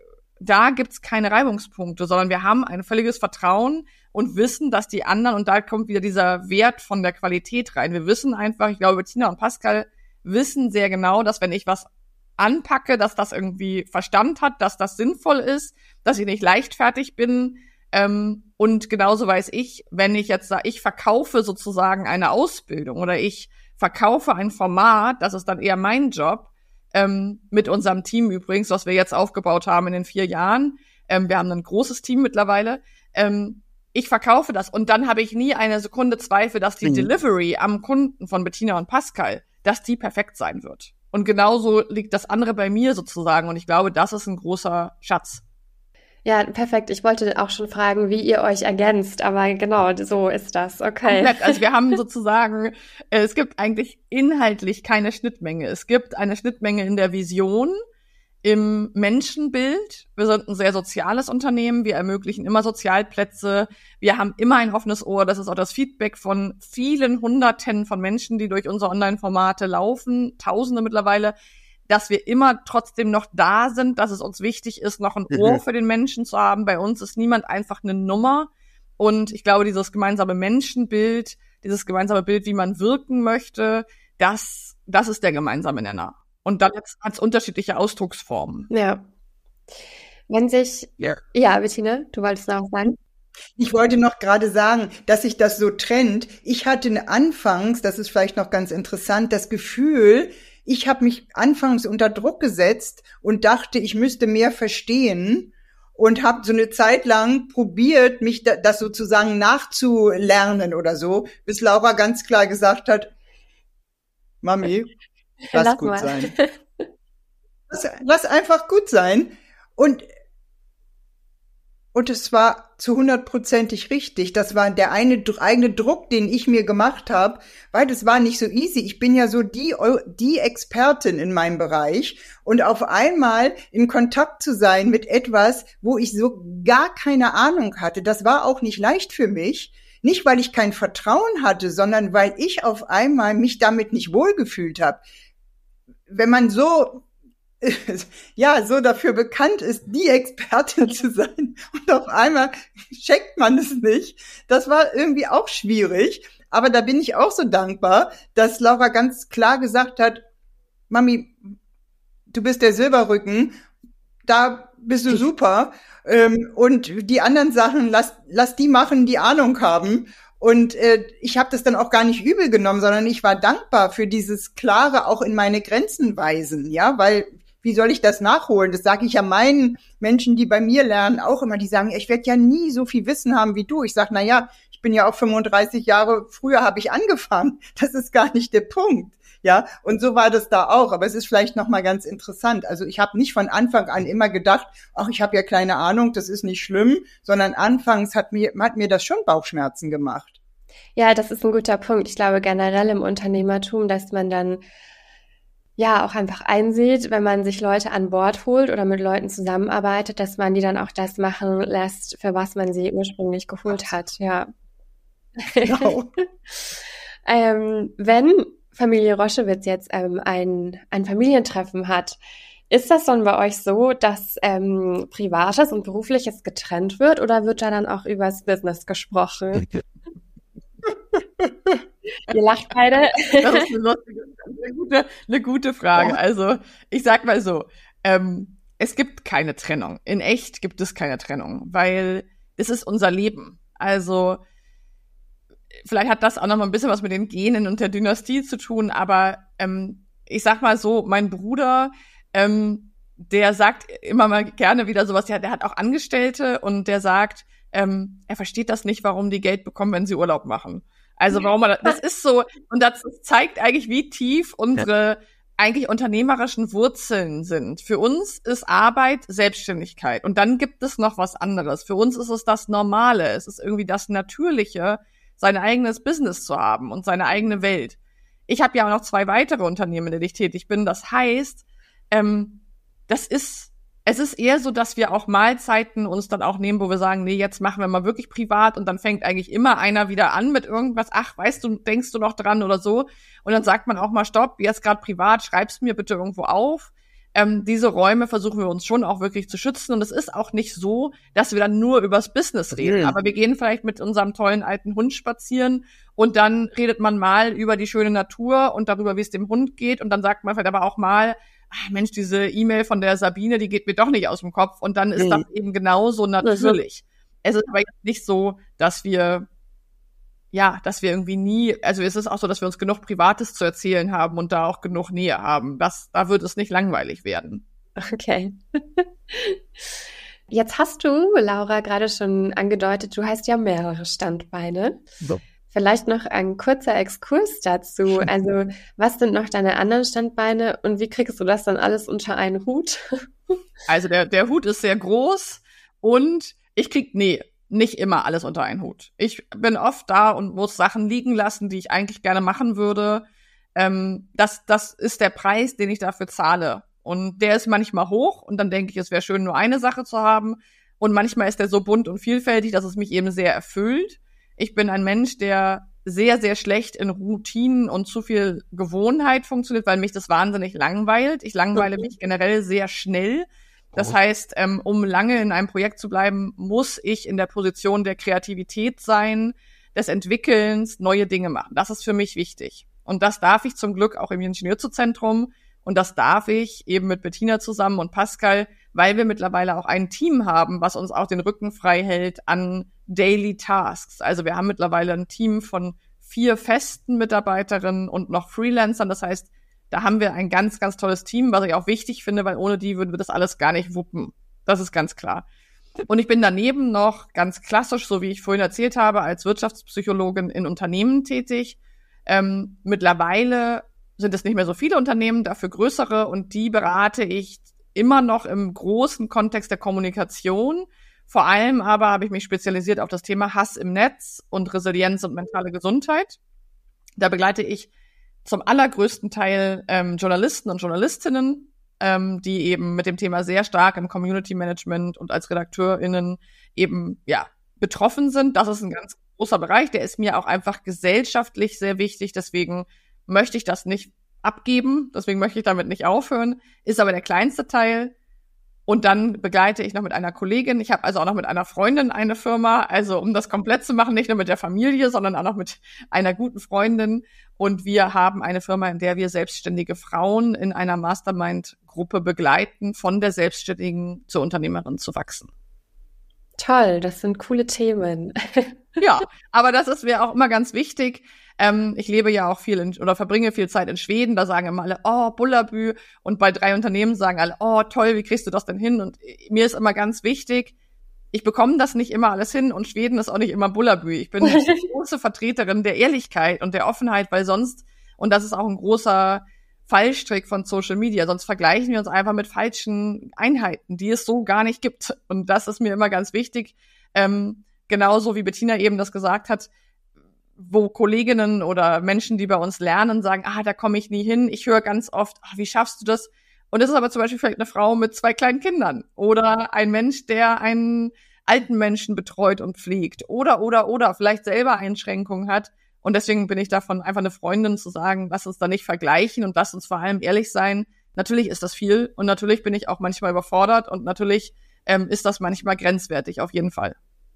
da gibt's keine Reibungspunkte, sondern wir haben ein völliges Vertrauen und wissen, dass die anderen, und da kommt wieder dieser Wert von der Qualität rein. Wir wissen einfach, ich glaube, Bettina und Pascal wissen sehr genau, dass wenn ich was anpacke, dass das irgendwie Verstand hat, dass das sinnvoll ist, dass ich nicht leichtfertig bin. Ähm, und genauso weiß ich, wenn ich jetzt sage, ich verkaufe sozusagen eine Ausbildung oder ich verkaufe ein Format, das ist dann eher mein Job, ähm, mit unserem Team übrigens, was wir jetzt aufgebaut haben in den vier Jahren. Ähm, wir haben ein großes Team mittlerweile. Ähm, ich verkaufe das und dann habe ich nie eine Sekunde Zweifel, dass die mhm. Delivery am Kunden von Bettina und Pascal, dass die perfekt sein wird. Und genauso liegt das andere bei mir sozusagen. Und ich glaube, das ist ein großer Schatz. Ja, perfekt. Ich wollte auch schon fragen, wie ihr euch ergänzt, aber genau, so ist das. Okay. Komplett. Also wir haben sozusagen, äh, es gibt eigentlich inhaltlich keine Schnittmenge. Es gibt eine Schnittmenge in der Vision, im Menschenbild. Wir sind ein sehr soziales Unternehmen. Wir ermöglichen immer Sozialplätze. Wir haben immer ein offenes Ohr. Das ist auch das Feedback von vielen Hunderten von Menschen, die durch unsere Online-Formate laufen, Tausende mittlerweile, dass wir immer trotzdem noch da sind, dass es uns wichtig ist, noch ein Ohr für den Menschen zu haben. Bei uns ist niemand einfach eine Nummer. Und ich glaube, dieses gemeinsame Menschenbild, dieses gemeinsame Bild, wie man wirken möchte, das, das ist der gemeinsame Nenner. Und dann hat es unterschiedliche Ausdrucksformen. Ja. Wenn sich, ja, ja, Bettine, du wolltest noch sagen? Ich wollte noch gerade sagen, dass sich das so trennt. Ich hatte anfangs, das ist vielleicht noch ganz interessant, das Gefühl, ich habe mich anfangs unter Druck gesetzt und dachte, ich müsste mehr verstehen und habe so eine Zeit lang probiert, mich da, das sozusagen nachzulernen oder so, bis Laura ganz klar gesagt hat, Mami, lass, lass gut mal. sein. Lass, lass einfach gut sein. Und Und es war zu hundertprozentig richtig. Das war der eine eigene Druck, den ich mir gemacht habe, weil das war nicht so easy. Ich bin ja so die die Expertin in meinem Bereich und auf einmal in Kontakt zu sein mit etwas, wo ich so gar keine Ahnung hatte, das war auch nicht leicht für mich. Nicht, weil ich kein Vertrauen hatte, sondern weil ich auf einmal mich damit nicht wohlgefühlt habe. Wenn man so ja, so dafür bekannt ist, die Expertin zu sein und auf einmal checkt man es nicht. Das war irgendwie auch schwierig, aber da bin ich auch so dankbar, dass Laura ganz klar gesagt hat, Mami, du bist der Silberrücken, da bist du super ähm, und die anderen Sachen, lass, lass die machen, die Ahnung haben. Und äh, ich habe das dann auch gar nicht übel genommen, sondern ich war dankbar für dieses klare auch in meine Grenzen weisen, ja, weil wie soll ich das nachholen? Das sage ich ja meinen Menschen, die bei mir lernen, auch immer. Die sagen, ich werde ja nie so viel Wissen haben wie du. Ich sage, na ja, ich bin ja auch fünfunddreißig Jahre, früher habe ich angefangen. Das ist gar nicht der Punkt. Ja, und so war das da auch. Aber es ist vielleicht noch mal ganz interessant. Also ich habe nicht von Anfang an immer gedacht, ach, ich habe ja keine Ahnung, das ist nicht schlimm, sondern anfangs hat mir, hat mir das schon Bauchschmerzen gemacht. Ja, das ist ein guter Punkt. Ich glaube generell im Unternehmertum, dass man dann ja auch einfach einsieht, wenn man sich Leute an Bord holt oder mit Leuten zusammenarbeitet, dass man die dann auch das machen lässt, für was man sie ursprünglich geholt hat. Ja. Genau. ähm, wenn Familie Roschewitz jetzt ähm, ein, ein Familientreffen hat, ist das dann bei euch so, dass ähm, Privates und Berufliches getrennt wird oder wird da dann auch übers Business gesprochen? Ihr lacht beide. Das ist eine, lustige, eine, gute, eine gute Frage. Also ich sag mal so, ähm, es gibt keine Trennung. In echt gibt es keine Trennung, weil es ist unser Leben. Also vielleicht hat das auch noch mal ein bisschen was mit den Genen und der Dynastie zu tun, aber ähm, ich sag mal so, mein Bruder, ähm, der sagt immer mal gerne wieder sowas, ja, der hat auch Angestellte und der sagt, ähm, er versteht das nicht, warum die Geld bekommen, wenn sie Urlaub machen. Also warum man, das ist so, und das zeigt eigentlich, wie tief unsere eigentlich unternehmerischen Wurzeln sind. Für uns ist Arbeit Selbstständigkeit und dann gibt es noch was anderes. Für uns ist es das Normale, es ist irgendwie das Natürliche, sein eigenes Business zu haben und seine eigene Welt. Ich habe ja auch noch zwei weitere Unternehmen, in denen ich tätig bin. Das heißt, ähm, das ist Es ist eher so, dass wir auch Mahlzeiten uns dann auch nehmen, wo wir sagen, nee, jetzt machen wir mal wirklich privat und dann fängt eigentlich immer einer wieder an mit irgendwas, ach, weißt du, denkst du noch dran oder so und dann sagt man auch mal, stopp, jetzt gerade privat, schreib's mir bitte irgendwo auf. Ähm, diese Räume versuchen wir uns schon auch wirklich zu schützen und es ist auch nicht so, dass wir dann nur übers Business reden, aber wir gehen vielleicht mit unserem tollen alten Hund spazieren und dann redet man mal über die schöne Natur und darüber, wie es dem Hund geht und dann sagt man vielleicht aber auch mal, ach Mensch, diese E-Mail von der Sabine, die geht mir doch nicht aus dem Kopf. Und dann ist mhm. das eben genauso natürlich. Mhm. Es ist aber jetzt nicht so, dass wir, ja, dass wir irgendwie nie, also es ist auch so, dass wir uns genug Privates zu erzählen haben und da auch genug Nähe haben. Das, da wird es nicht langweilig werden. Okay. Jetzt hast du, Laura, gerade schon angedeutet, du hast ja mehrere Standbeine. So. Vielleicht noch ein kurzer Exkurs dazu. Also, was sind noch deine anderen Standbeine und wie kriegst du das dann alles unter einen Hut? Also der, der Hut ist sehr groß und ich krieg, nee, nicht immer alles unter einen Hut. Ich bin oft da und muss Sachen liegen lassen, die ich eigentlich gerne machen würde. Ähm, das, das ist der Preis, den ich dafür zahle. Und der ist manchmal hoch und dann denke ich, es wäre schön, nur eine Sache zu haben. Und manchmal ist der so bunt und vielfältig, dass es mich eben sehr erfüllt. Ich bin ein Mensch, der sehr, sehr schlecht in Routinen und zu viel Gewohnheit funktioniert, weil mich das wahnsinnig langweilt. Ich langweile mich generell sehr schnell. Das heißt, ähm, um lange in einem Projekt zu bleiben, muss ich in der Position der Kreativität sein, des Entwickelns, neue Dinge machen. Das ist für mich wichtig. Und das darf ich zum Glück auch im Ingenieurzentrum. Und das darf ich eben mit Bettina zusammen und Pascal, weil wir mittlerweile auch ein Team haben, was uns auch den Rücken frei hält an Daily Tasks. Also wir haben mittlerweile ein Team von vier festen Mitarbeiterinnen und noch Freelancern. Das heißt, da haben wir ein ganz, ganz tolles Team, was ich auch wichtig finde, weil ohne die würden wir das alles gar nicht wuppen. Das ist ganz klar. Und ich bin daneben noch ganz klassisch, so wie ich vorhin erzählt habe, als Wirtschaftspsychologin in Unternehmen tätig. Ähm, mittlerweile sind es nicht mehr so viele Unternehmen, dafür größere, und die berate ich immer noch im großen Kontext der Kommunikation. Vor allem aber habe ich mich spezialisiert auf das Thema Hass im Netz und Resilienz und mentale Gesundheit. Da begleite ich zum allergrößten Teil ähm, Journalisten und Journalistinnen, ähm, die eben mit dem Thema sehr stark im Community Management und als RedakteurInnen eben ja betroffen sind. Das ist ein ganz großer Bereich, der ist mir auch einfach gesellschaftlich sehr wichtig, deswegen möchte ich das nicht abgeben, deswegen möchte ich damit nicht aufhören, ist aber der kleinste Teil. Und dann begleite ich noch mit einer Kollegin, ich habe also auch noch mit einer Freundin eine Firma, also um das komplett zu machen, nicht nur mit der Familie, sondern auch noch mit einer guten Freundin. Und wir haben eine Firma, in der wir selbstständige Frauen in einer Mastermind-Gruppe begleiten, von der Selbstständigen zur Unternehmerin zu wachsen. Toll, das sind coole Themen. Ja, aber das ist mir auch immer ganz wichtig. Ähm, ich lebe ja auch viel in, oder verbringe viel Zeit in Schweden. Da sagen immer alle, oh, Bullabü. Und bei drei Unternehmen sagen alle, oh, toll, wie kriegst du das denn hin? Und mir ist immer ganz wichtig, ich bekomme das nicht immer alles hin und Schweden ist auch nicht immer Bullabü. Ich bin eine große Vertreterin der Ehrlichkeit und der Offenheit, weil sonst, und das ist auch ein großer Fallstrick von Social Media, sonst vergleichen wir uns einfach mit falschen Einheiten, die es so gar nicht gibt. Und das ist mir immer ganz wichtig. Ähm, genauso wie Bettina eben das gesagt hat, wo Kolleginnen oder Menschen, die bei uns lernen, sagen, ah, da komme ich nie hin. Ich höre ganz oft, ach, wie schaffst du das? Und das ist aber zum Beispiel vielleicht eine Frau mit zwei kleinen Kindern oder ein Mensch, der einen alten Menschen betreut und pflegt oder, oder, oder vielleicht selber Einschränkungen hat. Und deswegen bin ich davon einfach eine Freundin zu sagen, lass uns da nicht vergleichen und lass uns vor allem ehrlich sein. Natürlich ist das viel und natürlich bin ich auch manchmal überfordert und natürlich ähm, ist das manchmal grenzwertig, auf jeden Fall.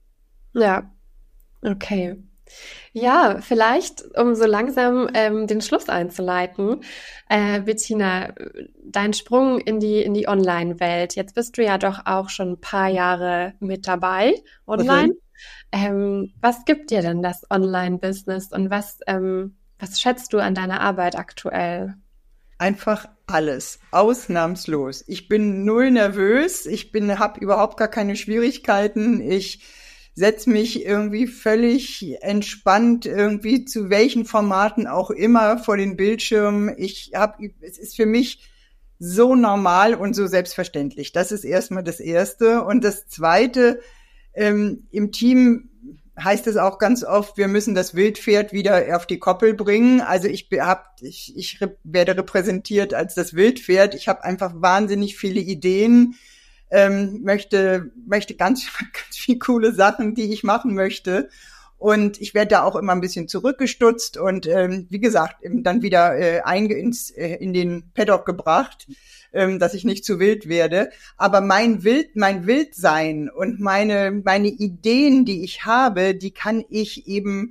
Ja, okay. Ja, vielleicht, um so langsam ähm, den Schluss einzuleiten, äh, Bettina, dein Sprung in die in die Online-Welt. Jetzt bist du ja doch auch schon ein paar Jahre mit dabei, online. Mhm. Ähm, was gibt dir denn das Online-Business und was ähm, was schätzt du an deiner Arbeit aktuell? Einfach alles, ausnahmslos. Ich bin null nervös, ich bin habe überhaupt gar keine Schwierigkeiten. Ich setz mich irgendwie völlig entspannt irgendwie zu welchen Formaten auch immer vor den Bildschirmen. Ich hab, es ist für mich so normal und so selbstverständlich. Das ist erstmal das Erste. Und das Zweite, ähm, im Team heißt es auch ganz oft, wir müssen das Wildpferd wieder auf die Koppel bringen. Also ich hab, ich, ich werde repräsentiert als das Wildpferd. Ich habe einfach wahnsinnig viele Ideen. Ähm, möchte möchte ganz ganz viel coole Sachen, die ich machen möchte, und ich werde da auch immer ein bisschen zurückgestutzt und ähm, wie gesagt eben dann wieder äh, einge ins, äh, in den Paddock gebracht, ähm, dass ich nicht zu wild werde. Aber mein Wild mein Wildsein und meine meine Ideen, die ich habe, die kann ich eben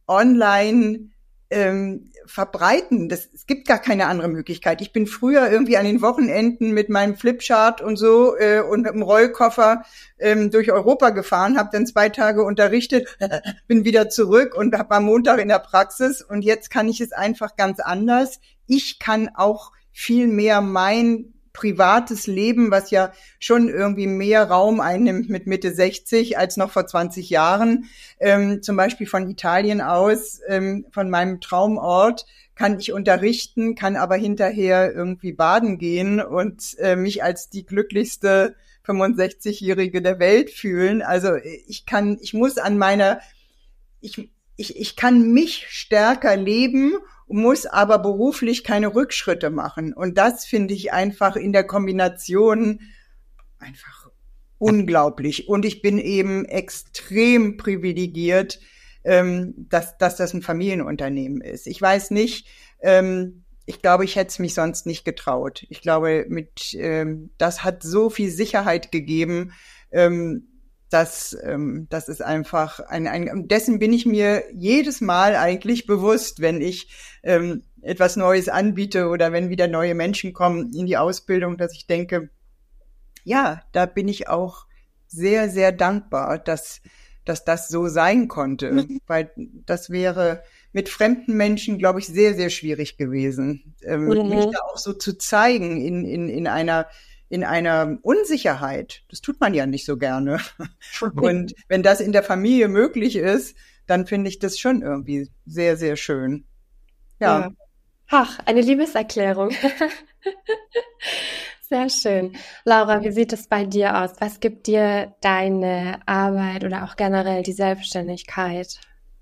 online ähm, verbreiten. Das, es gibt gar keine andere Möglichkeit. Ich bin früher irgendwie an den Wochenenden mit meinem Flipchart und so äh, und mit dem Rollkoffer ähm, durch Europa gefahren, habe dann zwei Tage unterrichtet, bin wieder zurück und war am Montag in der Praxis, und jetzt kann ich es einfach ganz anders. Ich kann auch viel mehr mein privates Leben, was ja schon irgendwie mehr Raum einnimmt mit Mitte sechzig als noch vor zwanzig Jahren. Ähm, zum Beispiel von Italien aus, ähm, von meinem Traumort, kann ich unterrichten, kann aber hinterher irgendwie baden gehen und äh, mich als die glücklichste fünfundsechzigjährige der Welt fühlen. Also ich kann, ich muss an meiner, ich, ich, ich kann mich stärker leben, muss aber beruflich keine Rückschritte machen. Und das finde ich einfach in der Kombination einfach unglaublich. Und ich bin eben extrem privilegiert, ähm, dass, dass das ein Familienunternehmen ist. Ich weiß nicht, ähm, ich glaube, ich hätte es mich sonst nicht getraut. Ich glaube, mit ähm, das hat so viel Sicherheit gegeben, ähm, dass ähm, das ist einfach ein, ein dessen bin ich mir jedes Mal eigentlich bewusst, wenn ich ähm, etwas Neues anbiete oder wenn wieder neue Menschen kommen in die Ausbildung, dass ich denke, ja, da bin ich auch sehr, sehr dankbar, dass dass das so sein konnte, weil das wäre mit fremden Menschen, glaube ich, sehr, sehr schwierig gewesen, ähm, mhm. mich da auch so zu zeigen in in in einer in einer Unsicherheit. Das tut man ja nicht so gerne. Und wenn das in der Familie möglich ist, dann finde ich das schon irgendwie sehr, sehr schön. Ja. ja. Ach, eine Liebeserklärung. Sehr schön. Laura, wie sieht es bei dir aus? Was gibt dir deine Arbeit oder auch generell die Selbstständigkeit?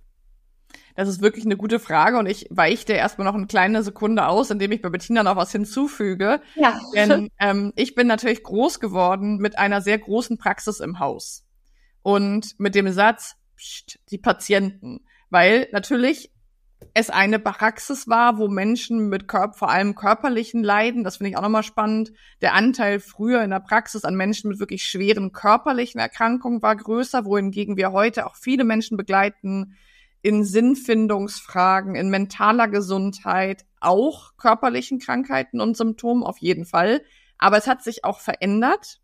Das ist wirklich eine gute Frage und ich weiche dir erstmal noch eine kleine Sekunde aus, indem ich bei Bettina noch was hinzufüge. Ja. Denn ähm, ich bin natürlich groß geworden mit einer sehr großen Praxis im Haus und mit dem Satz, pst, die Patienten, weil natürlich es eine Praxis war, wo Menschen mit Körper, vor allem körperlichen Leiden, das finde ich auch nochmal spannend, der Anteil früher in der Praxis an Menschen mit wirklich schweren körperlichen Erkrankungen war größer, wohingegen wir heute auch viele Menschen begleiten in Sinnfindungsfragen, in mentaler Gesundheit, auch körperlichen Krankheiten und Symptomen auf jeden Fall. Aber es hat sich auch verändert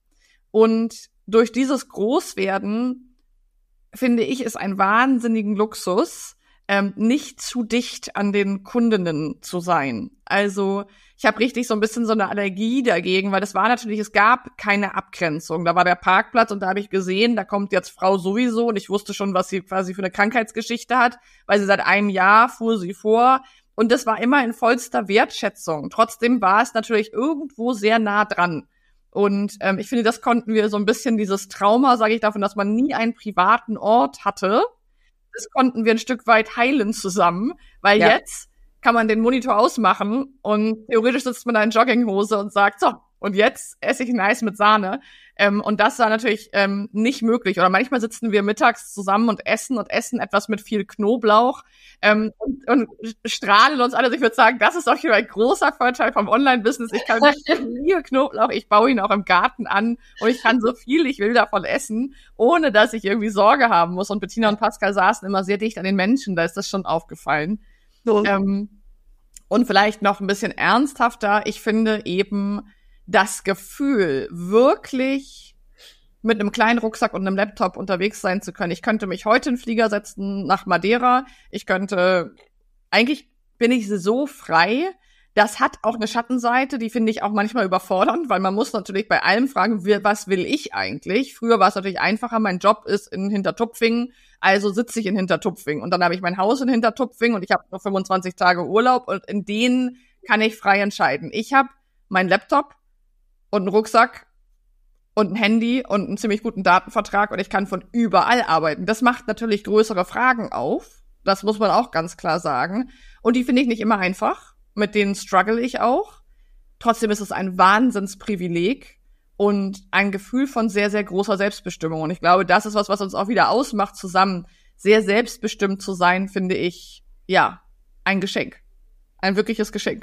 und durch dieses Großwerden, finde ich, ist ein wahnsinnigen Luxus, Ähm, nicht zu dicht an den Kundinnen zu sein. Also ich habe richtig so ein bisschen so eine Allergie dagegen, weil das war natürlich, es gab keine Abgrenzung. Da war der Parkplatz und da habe ich gesehen, da kommt jetzt Frau sowieso und ich wusste schon, was sie quasi für eine Krankheitsgeschichte hat, weil sie seit einem Jahr fuhr sie vor und das war immer in vollster Wertschätzung. Trotzdem war es natürlich irgendwo sehr nah dran. Und ähm, ich finde, das konnten wir so ein bisschen, dieses Trauma, sage ich davon, dass man nie einen privaten Ort hatte, das konnten wir ein Stück weit heilen zusammen, weil ja. Jetzt kann man den Monitor ausmachen und theoretisch sitzt man da in Jogginghose und sagt, so, und jetzt esse ich ein Eis mit Sahne. Ähm, und das war natürlich ähm, nicht möglich. Oder manchmal sitzen wir mittags zusammen und essen und essen etwas mit viel Knoblauch ähm, und, und strahlen uns alle. Also ich würde sagen, das ist auch hier ein großer Vorteil vom Online-Business. Ich kann viel Knoblauch, ich baue ihn auch im Garten an und ich kann so viel ich will davon essen, ohne dass ich irgendwie Sorge haben muss. Und Bettina und Pascal saßen immer sehr dicht an den Menschen, da ist das schon aufgefallen. So. Ähm, und vielleicht noch ein bisschen ernsthafter, ich finde eben das Gefühl, wirklich mit einem kleinen Rucksack und einem Laptop unterwegs sein zu können. Ich könnte mich heute in den Flieger setzen nach Madeira. Ich könnte, eigentlich bin ich so frei. Das hat auch eine Schattenseite, die finde ich auch manchmal überfordernd, weil man muss natürlich bei allem fragen, was will ich eigentlich? Früher war es natürlich einfacher, mein Job ist in Hintertupfingen, also sitze ich in Hintertupfingen. Und dann habe ich mein Haus in Hintertupfingen und ich habe noch fünfundzwanzig Tage Urlaub und in denen kann ich frei entscheiden. Ich habe meinen Laptop und einen Rucksack und ein Handy und einen ziemlich guten Datenvertrag und ich kann von überall arbeiten. Das macht natürlich größere Fragen auf. Das muss man auch ganz klar sagen. Und die finde ich nicht immer einfach. Mit denen struggle ich auch. Trotzdem ist es ein Wahnsinnsprivileg und ein Gefühl von sehr, sehr großer Selbstbestimmung. Und ich glaube, das ist was, was uns auch wieder ausmacht, zusammen sehr selbstbestimmt zu sein, finde ich, ja, ein Geschenk. Ein wirkliches Geschenk.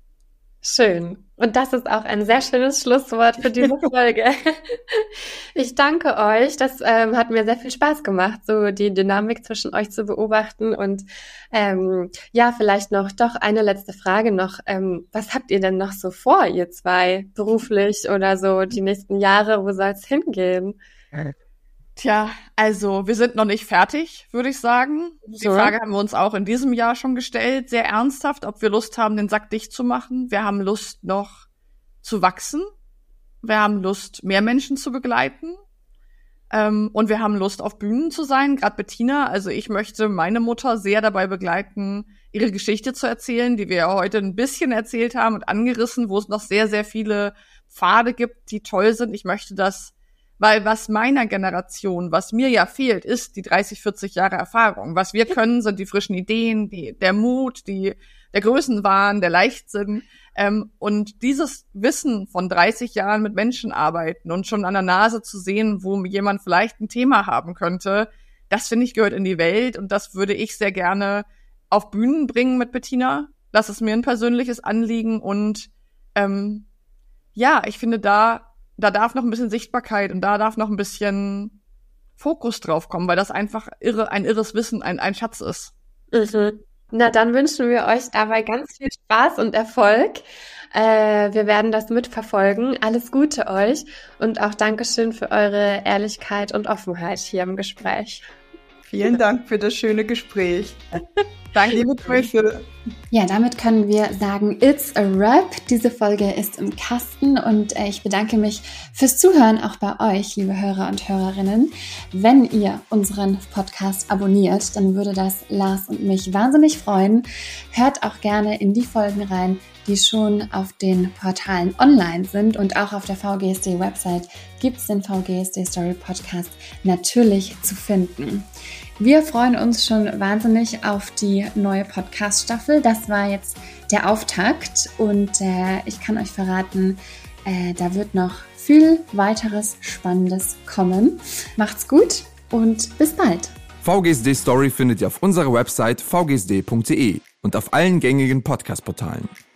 Schön. Und das ist auch ein sehr schönes Schlusswort für diese Folge. Ich danke euch. Das ähm, hat mir sehr viel Spaß gemacht, so die Dynamik zwischen euch zu beobachten. Und ähm, ja, vielleicht noch doch eine letzte Frage noch. Ähm, was habt ihr denn noch so vor, ihr zwei, beruflich oder so die nächsten Jahre? Wo soll es hingehen? Tja, also wir sind noch nicht fertig, würde ich sagen. Die so. Frage haben wir uns auch in diesem Jahr schon gestellt, sehr ernsthaft, ob wir Lust haben, den Sack dicht zu machen. Wir haben Lust, noch zu wachsen. Wir haben Lust, mehr Menschen zu begleiten. Ähm, und wir haben Lust, auf Bühnen zu sein. Gerade Bettina, also ich möchte meine Mutter sehr dabei begleiten, ihre Geschichte zu erzählen, die wir ja heute ein bisschen erzählt haben und angerissen, wo es noch sehr, sehr viele Pfade gibt, die toll sind. Ich möchte das, weil was meiner Generation, was mir ja fehlt, ist die dreißig, vierzig Jahre Erfahrung. Was wir können, sind die frischen Ideen, die, der Mut, die, der Größenwahn, der Leichtsinn. Ähm, und dieses Wissen von dreißig Jahren mit Menschen arbeiten und schon an der Nase zu sehen, wo jemand vielleicht ein Thema haben könnte, das finde ich gehört in die Welt und das würde ich sehr gerne auf Bühnen bringen mit Bettina. Das ist mir ein persönliches Anliegen und ähm, ja, ich finde, da da darf noch ein bisschen Sichtbarkeit und da darf noch ein bisschen Fokus drauf kommen, weil das einfach irre, ein irres Wissen, ein, ein Schatz ist. Mhm. Na, dann wünschen wir euch dabei ganz viel Spaß und Erfolg. Äh, wir werden das mitverfolgen. Alles Gute euch und auch Dankeschön für eure Ehrlichkeit und Offenheit hier im Gespräch. Vielen Dank für das schöne Gespräch. Danke, liebe Grüße. Ja, damit können wir sagen, it's a wrap. Diese Folge ist im Kasten und äh, ich bedanke mich fürs Zuhören auch bei euch, liebe Hörer und Hörerinnen. Wenn ihr unseren Podcast abonniert, dann würde das Lars und mich wahnsinnig freuen. Hört auch gerne in die Folgen rein, die schon auf den Portalen online sind und auch auf der V G S D-Website gibt es den V G S D-Story-Podcast natürlich zu finden. Wir freuen uns schon wahnsinnig auf die neue Podcast-Staffel. Das war jetzt der Auftakt und äh, ich kann euch verraten, äh, da wird noch viel weiteres Spannendes kommen. Macht's gut und bis bald. V G S D Story findet ihr auf unserer Website v g s d punkt d e und auf allen gängigen Podcast-Portalen.